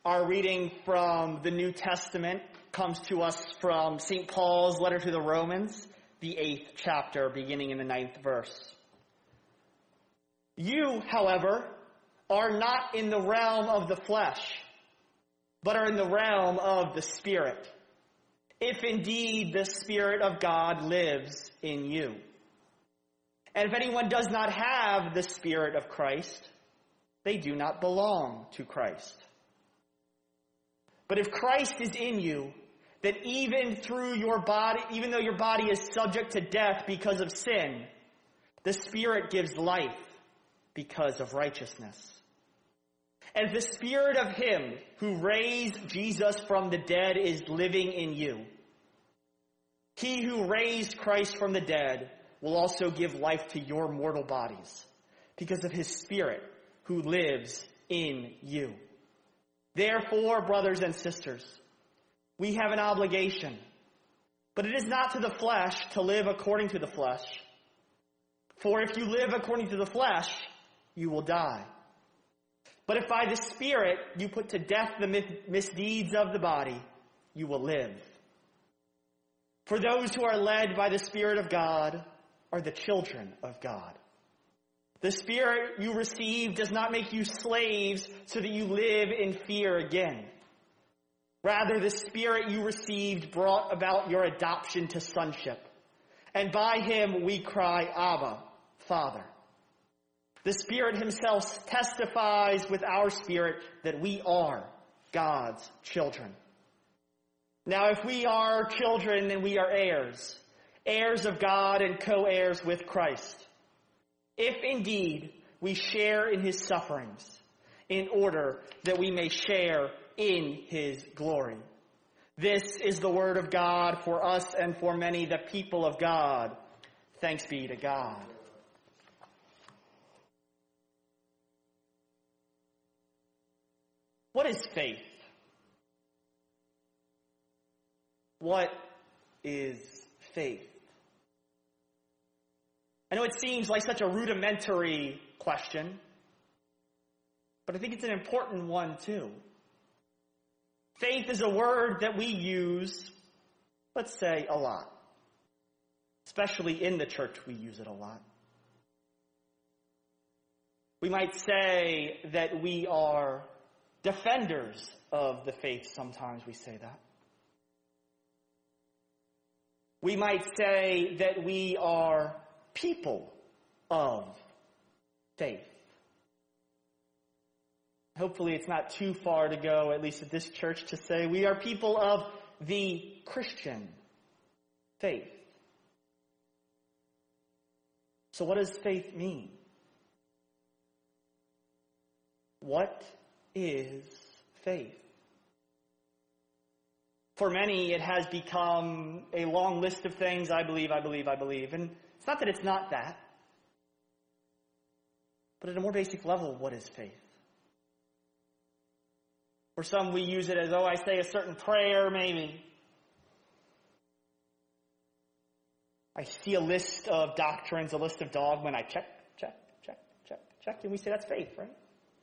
Our reading from the New Testament comes to us from St. Paul's letter to the Romans, the 8th chapter, beginning in the 9th verse. You, however, are not in the realm of the flesh, but are in the realm of the Spirit, if indeed the Spirit of God lives in you. And if anyone does not have the Spirit of Christ, they do not belong to Christ. But if Christ is in you, then even though your body is subject to death because of sin, the Spirit gives life because of righteousness. And if the Spirit of Him who raised Jesus from the dead is living in you, He who raised Christ from the dead will also give life to your mortal bodies because of His Spirit who lives in you. Therefore, brothers and sisters, we have an obligation, but it is not to the flesh to live according to the flesh. For if you live according to the flesh, you will die. But if by the Spirit you put to death the misdeeds of the body, you will live. For those who are led by the Spirit of God are the children of God. The Spirit you receive does not make you slaves so that you live in fear again. Rather, the Spirit you received brought about your adoption to sonship. And by Him we cry, Abba, Father. The Spirit Himself testifies with our spirit that we are God's children. Now, if we are children, then we are heirs, heirs of God and co-heirs with Christ. If indeed we share in His sufferings, in order that we may share in His glory. This is the word of God for us and for many, the people of God. Thanks be to God. What is faith? What is faith? I know it seems like such a rudimentary question, but I think it's an important one too. Faith is a word that we use, let's say, a lot. Especially in the church, we use it a lot. We might say that we are defenders of the faith. Sometimes we say that. We might say that we are people of faith. Hopefully it's not too far to go, at least at this church, to say we are people of the Christian faith. So what does faith mean? What is faith? For many, it has become a long list of things. I believe. And it's not that it's not that. But at a more basic level, what is faith? For some, we use it as, I say a certain prayer, maybe. I see a list of doctrines, a list of dogma, and I check. And we say that's faith, right?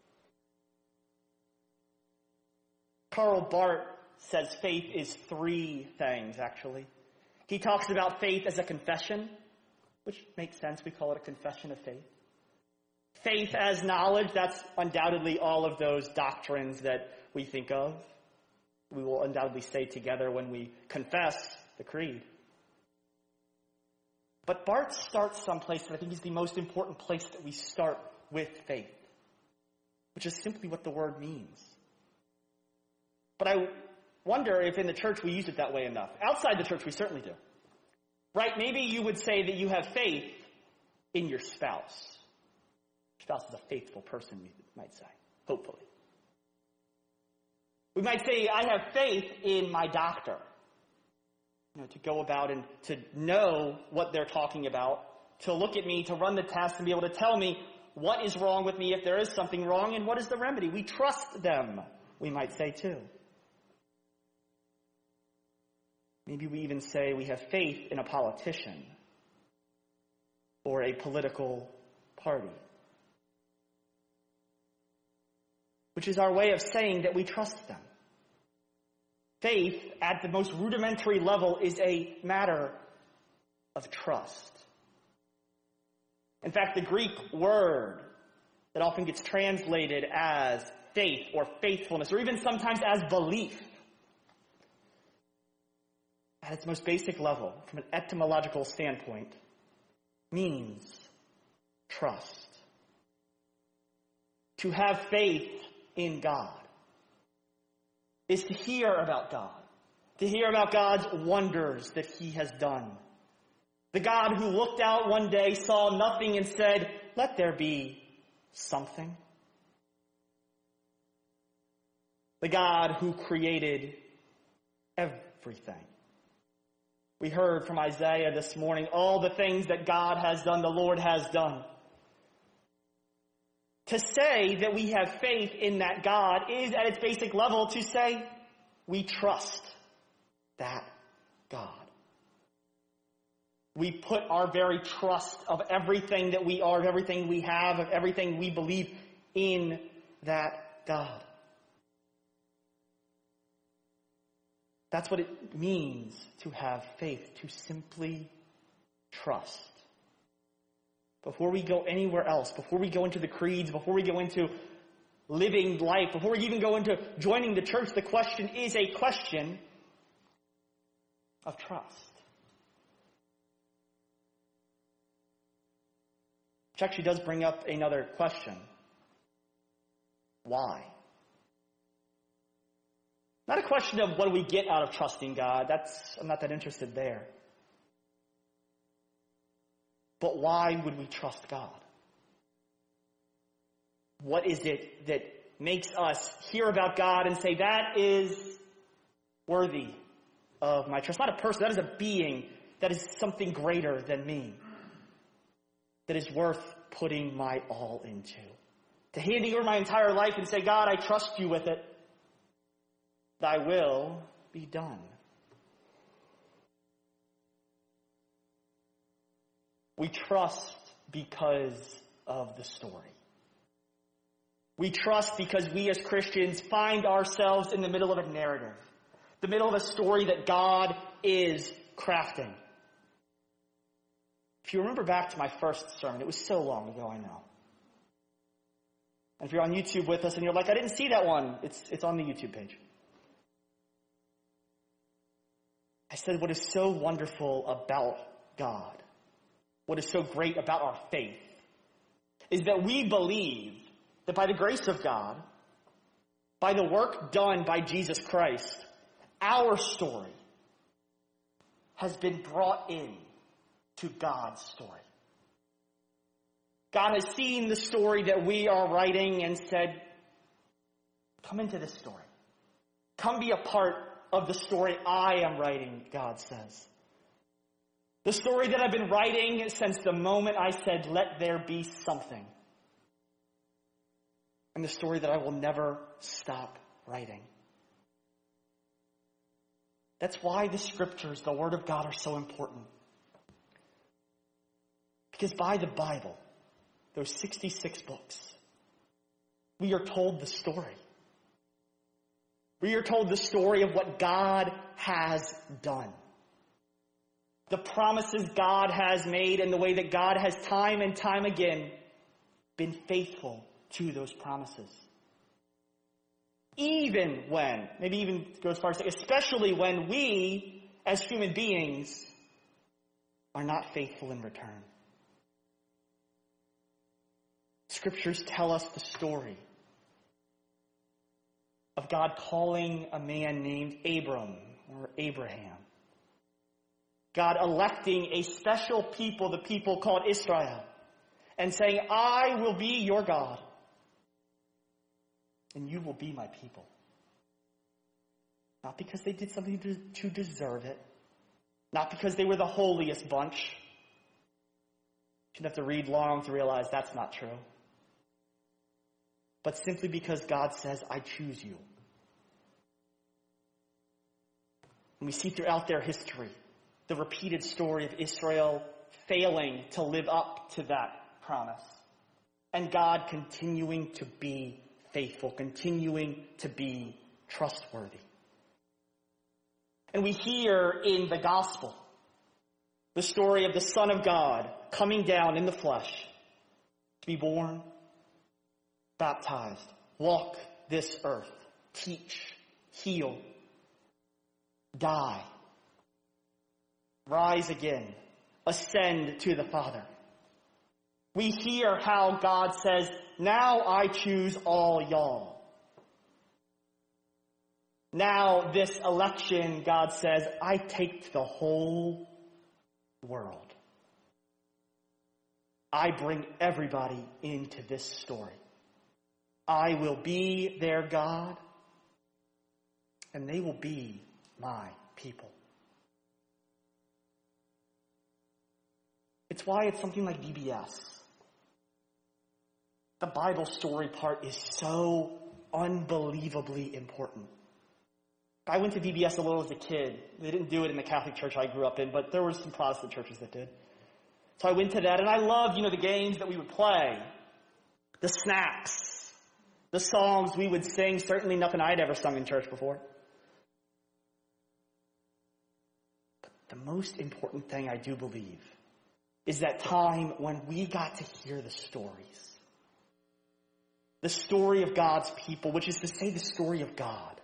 Karl Barth says faith is three things, actually. He talks about faith as a confession, which makes sense. We call it a confession of faith. Faith as knowledge, that's undoubtedly all of those doctrines that we think of. We will undoubtedly say together when we confess the creed. But Barth starts someplace that I think is the most important place that we start with faith, which is simply what the word means. But I wonder if in the church we use it that way enough. Outside the church, we certainly do. Right? Maybe you would say that you have faith in your spouse. Your spouse is a faithful person, we might say. Hopefully. We might say, I have faith in my doctor. To go about and to know what they're talking about, to look at me, to run the test, and be able to tell me what is wrong with me if there is something wrong, and what is the remedy. We trust them, we might say too. Maybe we even say we have faith in a politician or a political party. which is our way of saying that we trust them. Faith, at the most rudimentary level, is a matter of trust. In fact, the Greek word that often gets translated as faith or faithfulness, or even sometimes as belief, at its most basic level, from an etymological standpoint, means trust. To have faith in God is to hear about God, to hear about God's wonders that he has done. The God who looked out one day, saw nothing, and said, "Let there be something." The God who created everything. We heard from Isaiah this morning all the things that God has done, the Lord has done. To say that we have faith in that God is, at its basic level, to say we trust that God. We put our very trust of everything that we are, of everything we have, of everything we believe in that God. That's what it means to have faith, to simply trust. Before we go anywhere else, before we go into the creeds, before we go into living life, before we even go into joining the church, the question is a question of trust. Which actually does bring up another question. Why? Not a question of what do we get out of trusting God. I'm not that interested there. But why would we trust God? What is it that makes us hear about God and say, that is worthy of my trust? Not a person, that is a being, that is something greater than me, that is worth putting my all into. To handing over my entire life and say, God, I trust you with it. Thy will be done. We trust because of the story. We trust because we as Christians find ourselves in the middle of a narrative, the middle of a story that God is crafting. If you remember back to my first sermon, it was so long ago, I know. And if you're on YouTube with us and you're like, I didn't see that one, it's on the YouTube page. I said what is so wonderful about God, what is so great about our faith, is that we believe that by the grace of God, by the work done by Jesus Christ, our story has been brought in to God's story. God has seen the story that we are writing and said, come into this story. Come be a part of the story I am writing, God says. The story that I've been writing since the moment I said, let there be something. And the story that I will never stop writing. That's why the scriptures, the Word of God, are so important. Because by the Bible, those 66 books, we are told the story. We are told the story of what God has done. The promises God has made and the way that God has time and time again been faithful to those promises. Even when, maybe even go as far as to say, especially when we, as human beings, are not faithful in return. Scriptures tell us the story of God calling a man named Abram or Abraham. God electing a special people, the people called Israel, and saying, I will be your God, and you will be my people. Not because they did something to deserve it, not because they were the holiest bunch. You shouldn't have to read long to realize that's not true. But simply because God says, I choose you. And we see throughout their history the repeated story of Israel failing to live up to that promise. And God continuing to be faithful, continuing to be trustworthy. And we hear in the gospel the story of the Son of God coming down in the flesh to be born, baptized, walk this earth, teach, heal, die, rise again, ascend to the Father. We hear how God says, now I choose all y'all. Now this election, God says, I take the whole world. I bring everybody into this story. I will be their God, and they will be my people. It's why it's something like VBS. The Bible story part is so unbelievably important. I went to VBS a little as a kid. They didn't do it in the Catholic church I grew up in, but there were some Protestant churches that did. So I went to that, and I loved, the games that we would play, the snacks, the songs we would sing, certainly nothing I'd ever sung in church before. But the most important thing I do believe is that time when we got to hear the stories. The story of God's people, which is to say the story of God.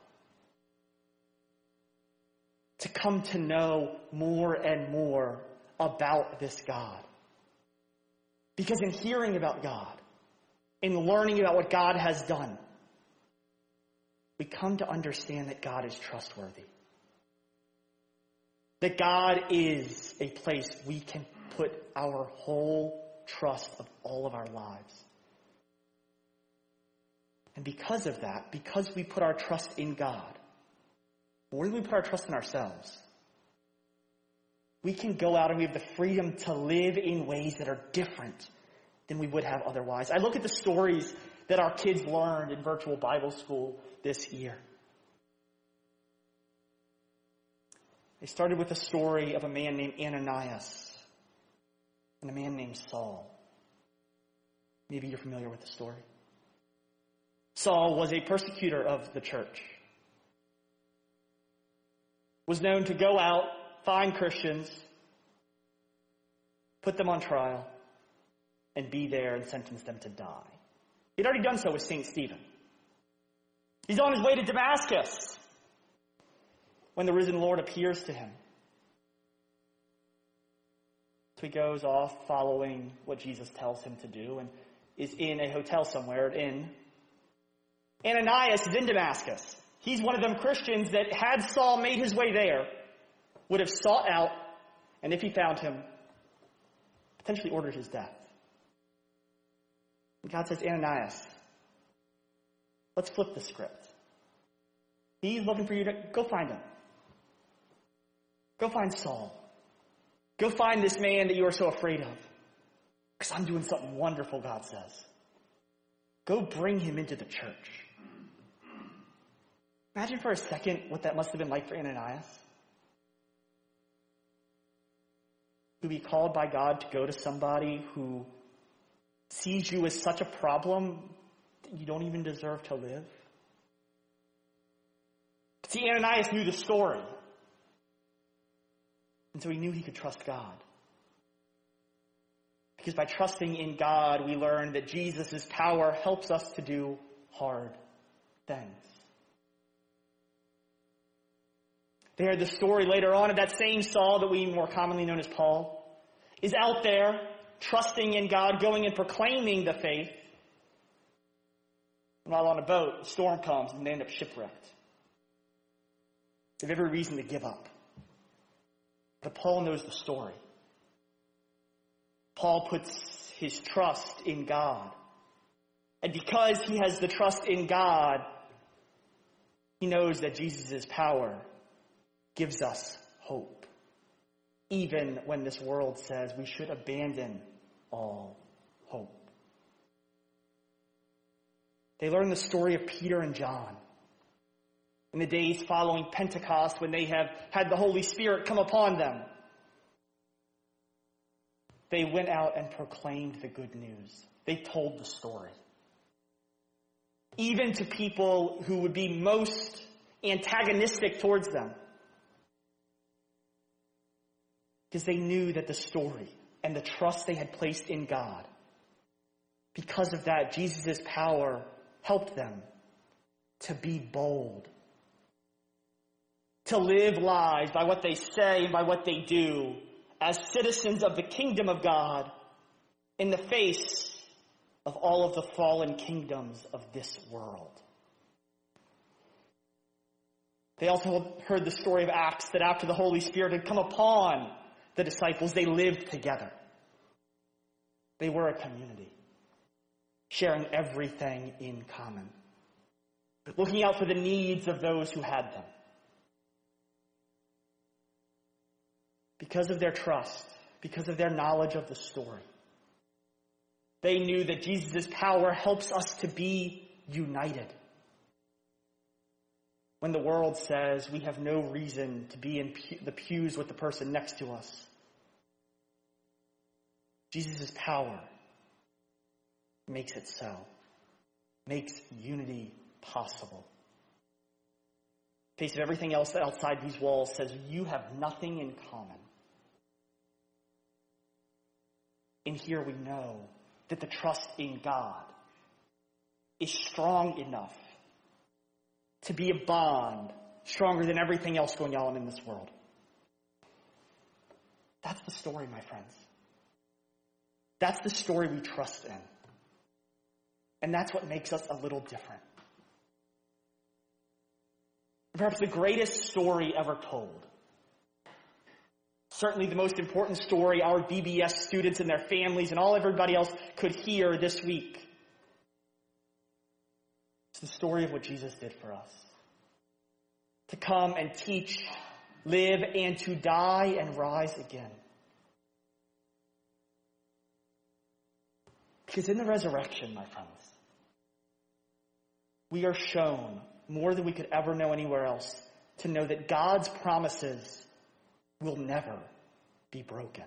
To come to know more and more about this God. Because in hearing about God, in learning about what God has done, we come to understand that God is trustworthy. That God is a place we can put our whole trust of all of our lives. And because of that, because we put our trust in God, more than we put our trust in ourselves, we can go out and we have the freedom to live in ways that are different than we would have otherwise. I look at the stories that our kids learned in virtual Bible school this year. They started with a story of a man named Ananias and a man named Saul. Maybe you're familiar with the story. Saul was a persecutor of the church. Was known to go out, find Christians, put them on trial, and be there and sentence them to die. He'd already done so with St. Stephen. He's on his way to Damascus when the risen Lord appears to him. So he goes off following what Jesus tells him to do and is in a hotel somewhere, an inn. Ananias is in Damascus. He's one of them Christians that, had Saul made his way there, would have sought out, and if he found him, potentially ordered his death. And God says, Ananias, let's flip the script. He's looking for you to go find him. Go find Saul. Go find this man that you are so afraid of. Because I'm doing something wonderful, God says. Go bring him into the church. Imagine for a second what that must have been like for Ananias. To be called by God to go to somebody who sees you as such a problem that you don't even deserve to live. See, Ananias knew the story. And so he knew he could trust God. Because by trusting in God, we learn that Jesus' power helps us to do hard things. They heard the story later on of that same Saul that we more commonly known as Paul is out there trusting in God, going and proclaiming the faith. And while on a boat, a storm comes and they end up shipwrecked. They have every reason to give up. But Paul knows the story. Paul puts his trust in God. And because he has the trust in God, he knows that Jesus' power gives us hope. Even when this world says we should abandon all hope. They learn the story of Peter and John. In the days following Pentecost, when they have had the Holy Spirit come upon them, they went out and proclaimed the good news. They told the story. even to people who would be most antagonistic towards them. Because they knew that the story and the trust they had placed in God, because of that, Jesus' power helped them to be bold, to live lives by what they say and by what they do as citizens of the kingdom of God in the face of all of the fallen kingdoms of this world. They also heard the story of Acts, that after the Holy Spirit had come upon the disciples, they lived together. They were a community, sharing everything in common, looking out for the needs of those who had them. Because of their trust, because of their knowledge of the story, they knew that Jesus' power helps us to be united. When the world says we have no reason to be in the pews with the person next to us, Jesus' power makes it so, makes unity possible. In the face of everything else outside these walls says you have nothing in common. And here we know that the trust in God is strong enough to be a bond stronger than everything else going on in this world. That's the story, my friends. That's the story we trust in. And that's what makes us a little different. Perhaps the greatest story ever told. Certainly the most important story our VBS students and their families and everybody else could hear this week. It's the story of what Jesus did for us. To come and teach, live, and to die and rise again. Because in the resurrection, my friends, we are shown more than we could ever know anywhere else to know that God's promises will never be broken.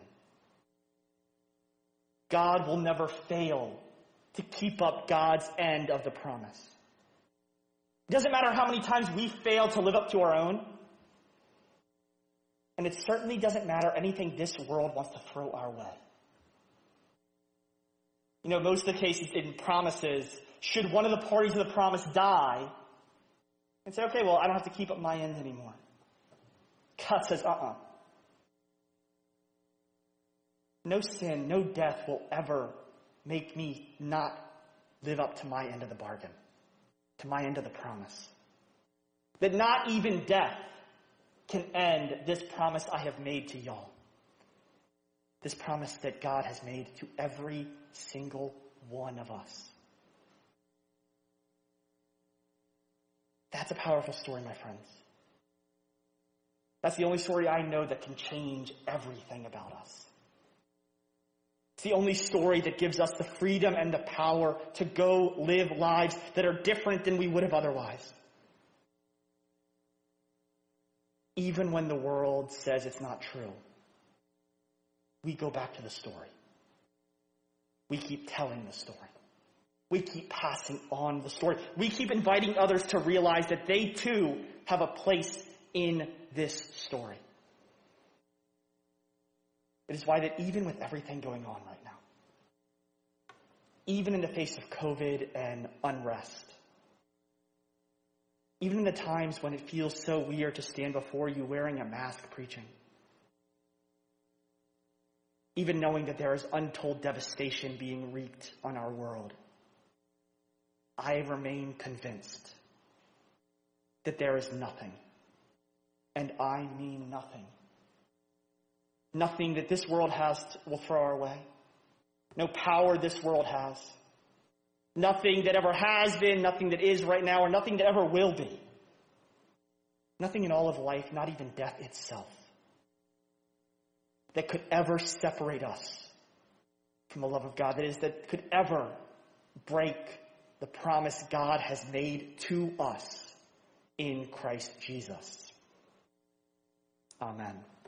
God will never fail to keep up God's end of the promise. It doesn't matter how many times we fail to live up to our own. And it certainly doesn't matter anything this world wants to throw our way. You know, most of the cases in promises, should one of the parties of the promise die, and say, okay, well, I don't have to keep up my end anymore. God says, No sin, no death will ever make me not live up to my end of the bargain, to my end of the promise. That not even death can end this promise I have made to y'all. This promise that God has made to every single one of us. That's a powerful story, my friends. That's the only story I know that can change everything about us. It's the only story that gives us the freedom and the power to go live lives that are different than we would have otherwise. Even when the world says it's not true, we go back to the story. We keep telling the story. We keep passing on the story. We keep inviting others to realize that they too have a place in this story. It is why that even with everything going on right now, even in the face of COVID and unrest, even in the times when it feels so weird to stand before you wearing a mask preaching, even knowing that there is untold devastation being wreaked on our world, I remain convinced that there is nothing, and I mean nothing, nothing that this world has will throw our way, no power this world has, nothing that ever has been, nothing that is right now, or nothing that ever will be, nothing in all of life, not even death itself, that could ever separate us from the love of God, that could ever break the promise God has made to us in Christ Jesus. Amen.